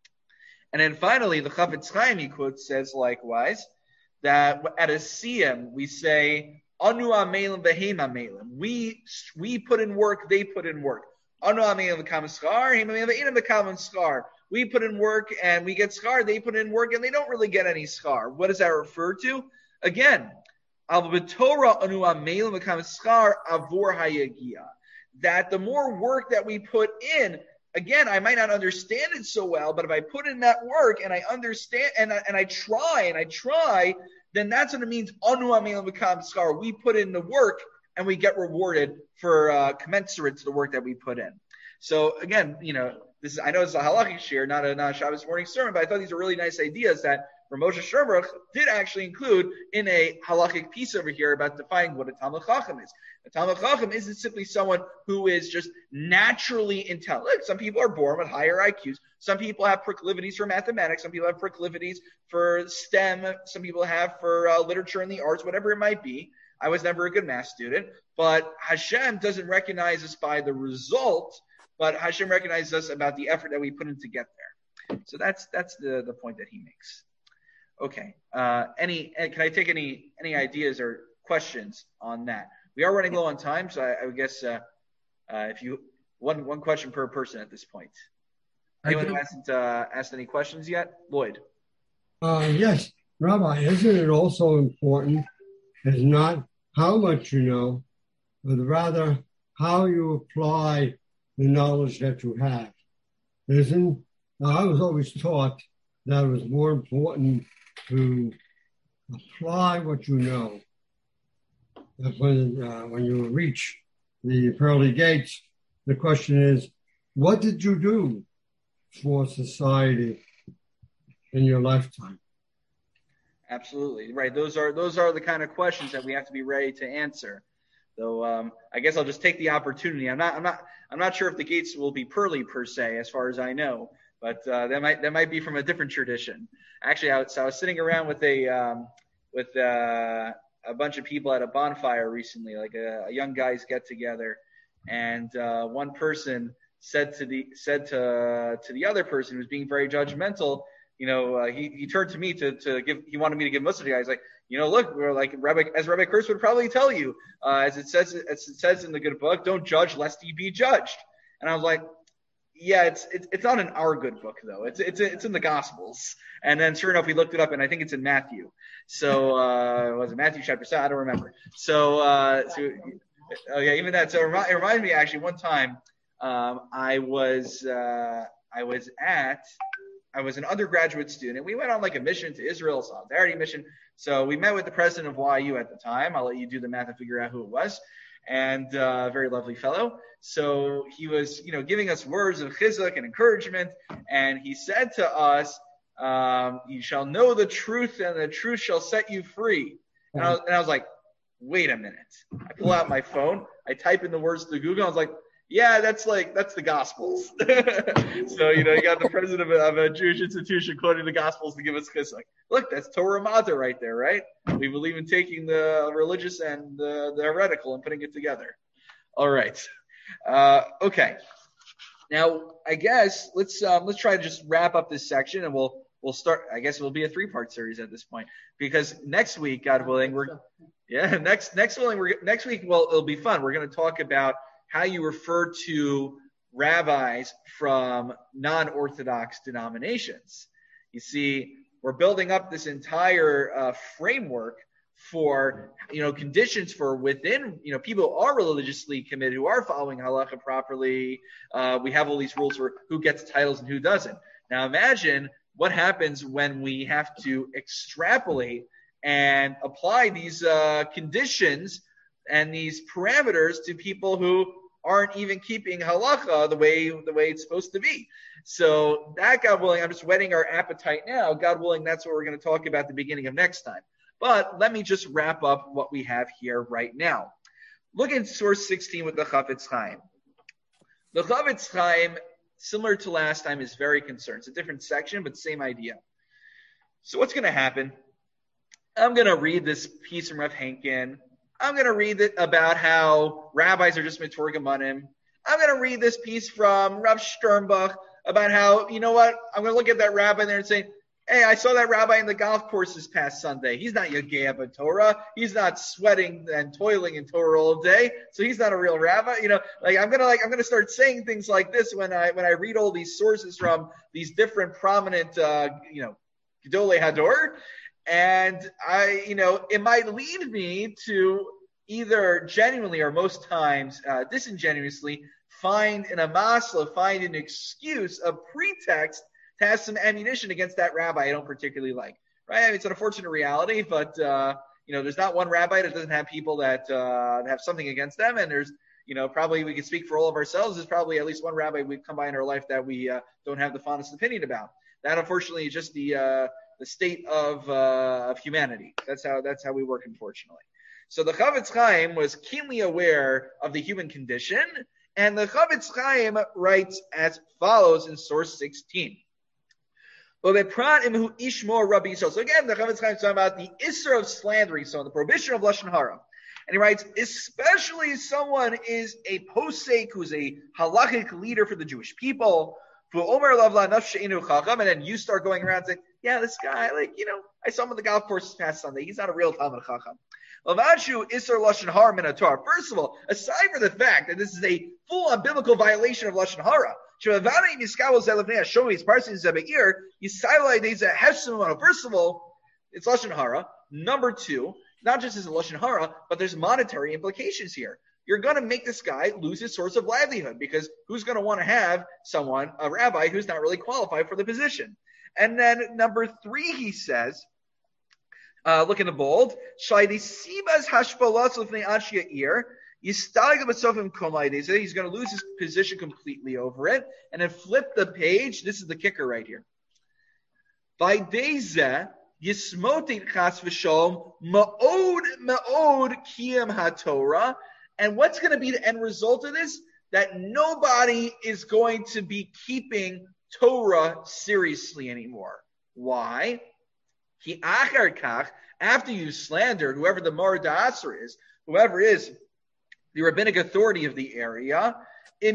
And then finally, the Chafetz Chaim, he quotes, says likewise, that at a siyam we say anu amelim v'heim amelim. We put in work, they put in work. Anu amelim v'kam schar, heim amelim v'inam v'kam schar. We put in work and we get schar. They put in work and they don't really get any schar. What does that refer to? Again, al b'torah anu amelim v'kam schar avur hayagia. That the more work that we put in, again, I might not understand it so well, but if I put in that work and I understand and I try, then that's what it means. We put in the work and we get rewarded for commensurate to the work that we put in. So again, I know it's a halachic shir, not a Shabbos morning sermon, but I thought these were really nice ideas that Moshe Sternbuch did actually include in a halachic piece over here about defining what a Talmid Chacham is. A Talmid Chacham isn't simply someone who is just naturally intelligent. Some people are born with higher IQs. Some people have proclivities for mathematics. Some people have proclivities for STEM. Some people have for literature and the arts, whatever it might be. I was never a good math student, but Hashem doesn't recognize us by the result, but Hashem recognizes us about the effort that we put in to get there. So that's the point that he makes. Okay. Can I take any ideas or questions on that? We are running low on time, so I would guess if you one question per person at this point. Anyone who hasn't asked any questions yet? Lloyd. Yes, Rabbi. Isn't it also important is not how much you know, but rather how you apply the knowledge that you have? I was always taught that it was more important to apply what you know. When you reach the pearly gates, the question is, what did you do for society in your lifetime? Absolutely right. Those are the kind of questions that we have to be ready to answer. So I guess I'll just take the opportunity. I'm not sure if the gates will be pearly per se, as far as I know, but that might be from a different tradition. Actually, I was sitting around with a bunch of people at a bonfire recently, like a young guys get together, and one person said to the other person who was being very judgmental, he turned to me he wanted me to give Musar to the guy. He's like, look, we're like Rabbi Kurtz would probably tell you, as it says in the good book, don't judge lest ye be judged. And I was like, yeah, it's not in our good book though. It's in the Gospels. And then sure enough, we looked it up, and I think it's in Matthew. So was it Matthew chapter 7? I don't remember. So even that. So it reminded me actually one time I was an undergraduate student. We went on like a mission to Israel, a solidarity mission. So we met with the president of YU at the time. I'll let you do the math and figure out who it was. And a very lovely fellow. So he was, giving us words of chizuk and encouragement. And he said to us, you shall know the truth, and the truth shall set you free. And I was like, wait a minute. I pull out my phone. I type in the words to Google. I was like, yeah, that's the Gospels. So, you got the president of a Jewish institution quoting the Gospels to give us chizuk. Look, that's Torah Mata right there, right? We believe in taking the religious and the heretical and putting it together. All right. Okay. Now, I guess let's try to just wrap up this section, and we'll start. I guess it will be a 3-part series at this point, because next week, God willing, next week, well, it'll be fun. We're going to talk about how you refer to rabbis from non-Orthodox denominations. You see, we're building up this entire framework for, conditions for within, people who are religiously committed, who are following halacha properly. We have all these rules for who gets titles and who doesn't. Now imagine what happens when we have to extrapolate and apply these conditions and these parameters to people who aren't even keeping halacha the way it's supposed to be. So that, God willing, I'm just whetting our appetite now. God willing, that's what we're going to talk about at the beginning of next time. But let me just wrap up what we have here right now. Look at source 16 with the Chafetz Chaim. The Chafetz Chaim, similar to last time, is very concerned. It's a different section, but same idea. So what's going to happen? I'm going to read this piece from Rav Henkin. I'm going to read it about how rabbis are just Metorgamanim. I'm going to read this piece from Rav Sternbuch about how, I'm going to look at that rabbi there and say, hey, I saw that rabbi in the golf course this past Sunday. He's not Yagea b'Torah. He's not sweating and toiling in Torah all day, so he's not a real rabbi. I'm gonna start saying things like this when I read all these sources from these different prominent, Gedolei Hador. And it might lead me to either genuinely or most times disingenuously find an excuse, a pretext to have some ammunition against that rabbi I don't particularly like. Right? I mean, it's an unfortunate reality, but there's not one rabbi that doesn't have people that have something against them, and there's probably we could speak for all of ourselves. There's probably at least one rabbi we've come by in our life that we don't have the fondest opinion about. That, unfortunately, is just the state of humanity. That's how we work, unfortunately. So the Chavetz Chaim was keenly aware of the human condition, and the Chavetz Chaim writes as follows in source 16. So again, the Chavetz Chaim is talking about the Isser of slandering, so the prohibition of Lashon Hara. And he writes, especially if someone is a posek, who's a halachic leader for the Jewish people, and then you start going around saying, yeah, this guy, I saw him on the golf course this past Sunday. He's not a real Talmud Chacham. First of all, aside from the fact that this is a full unbiblical violation of Lashon Hara, first of all, it's Lashon Hara. Number two, not just as a Lashon Hara, but there's monetary implications here. You're going to make this guy lose his source of livelihood, because who's going to want to have a rabbi who's not really qualified for the position? And then number three, he says, look in the bold, he's going to lose his position completely over it. And then flip the page. This is the kicker right here. And what's going to be the end result of this? That nobody is going to be keeping Torah seriously anymore. Why? After you slandered whoever the Mar Da'asr is, whoever is the rabbinic authority of the area, what's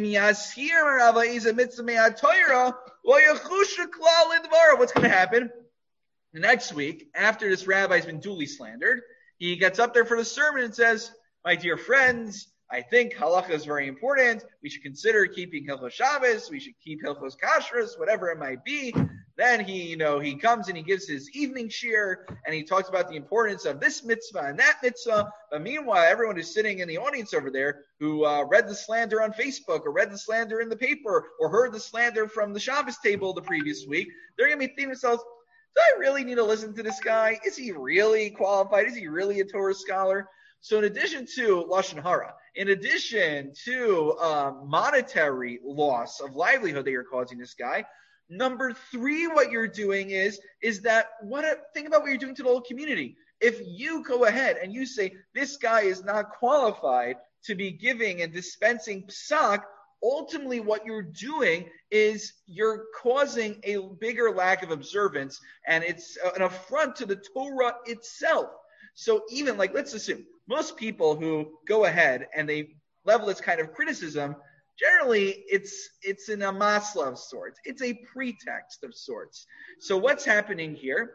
going to happen? The next week, after this rabbi has been duly slandered, he gets up there for the sermon and says, my dear friends, I think halacha is very important. We should consider keeping Hilchos Shabbos. We should keep Hilchos Kashrus, whatever it might be. Then he comes and he gives his evening shir and he talks about the importance of this mitzvah and that mitzvah. But meanwhile, everyone who's sitting in the audience over there who read the slander on Facebook or read the slander in the paper or heard the slander from the Shabbos table the previous week, they're going to be thinking to themselves, do I really need to listen to this guy? Is he really qualified? Is he really a Torah scholar? So in addition to Lashon Hara, in addition to monetary loss of livelihood that you're causing this guy, number three, what you're doing is that think about what you're doing to the whole community. If you go ahead and you say this guy is not qualified to be giving and dispensing psak, ultimately what you're doing is you're causing a bigger lack of observance, and it's an affront to the Torah itself. So even let's assume most people who go ahead and they level this kind of criticism, generally it's in a masla of sorts. It's a pretext of sorts. So what's happening here?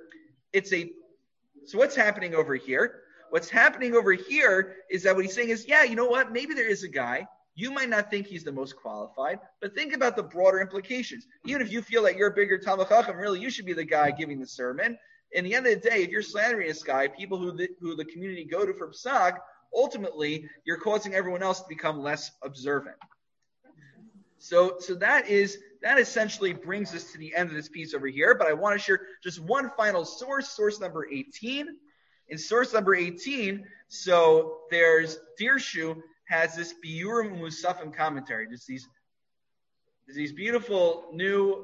What's happening over here? What's happening over here is that what he's saying is, yeah, you know what? Maybe there is a guy. You might not think he's the most qualified, but think about the broader implications. Even if you feel that you're a bigger Talmid Chacham, really you should be the guy giving the sermon. In the end of the day, if you're slandering this guy, people who the community go to for psak, ultimately you're causing everyone else to become less observant. So that essentially brings us to the end of this piece over here. But I want to share just one final source number 18. In source number 18, so there's Dirshu has this Biurim Musafim commentary. Just these beautiful new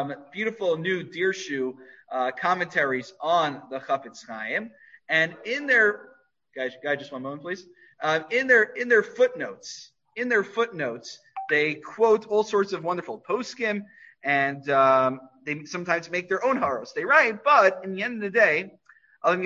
Dirshu commentaries on the Chavetz Chaim, and in their guys, just one moment, please. In their footnotes, they quote all sorts of wonderful poskim, and they sometimes make their own haros. They write, but in the end of the day, but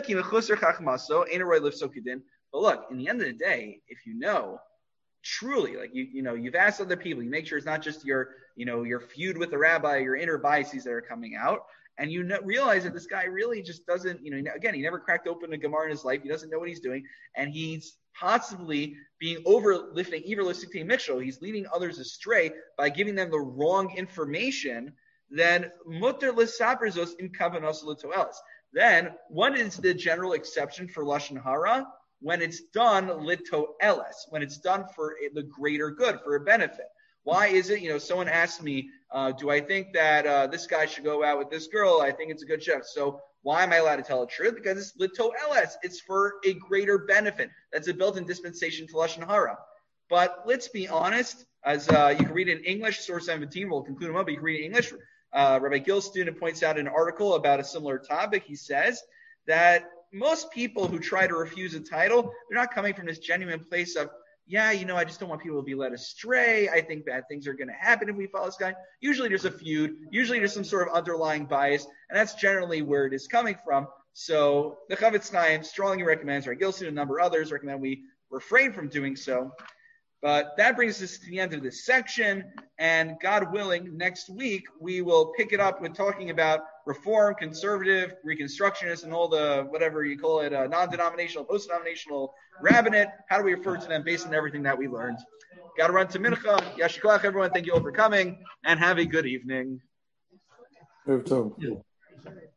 look, in the end of the day, if you know truly, you've asked other people, you make sure it's not just your feud with the rabbi, your inner biases that are coming out. And you realize that this guy really just doesn't, again, he never cracked open a Gemara in his life. He doesn't know what he's doing. And he's possibly being overlifting Mikshel. He's leading others astray by giving them the wrong information. Then mutter l'saprzos in kavanos l'toelis. Then what is the general exception for Lashon Hara? When it's done l'toelis, when it's done for the greater good, for a benefit. Why is it, someone asked me, do I think that this guy should go out with this girl? I think it's a good chef. So why am I allowed to tell the truth? Because it's lito eles. It's for a greater benefit. That's a built-in dispensation to Lashon Hara. But let's be honest, as you can read in English, source 17, we'll conclude them up, but you can read in English. Rabbi Gil student points out in an article about a similar topic. He says that most people who try to refuse a title, they're not coming from this genuine place of, yeah, I just don't want people to be led astray. I think bad things are going to happen if we follow this guy. Usually there's a feud. Usually there's some sort of underlying bias, and that's generally where it is coming from. So the Chavetz Chaim strongly recommends, Rabbi Gil student, a number of others recommend we refrain from doing so. But that brings us to the end of this section, and God willing, next week we will pick it up with talking about Reform, Conservative, Reconstructionist, and all the, whatever you call it, non-denominational, post-denominational rabbinate. How do we refer to them based on everything that we learned? Got to run to Mincha. Yashikoach, everyone. Thank you all for coming, and have a good evening. Good.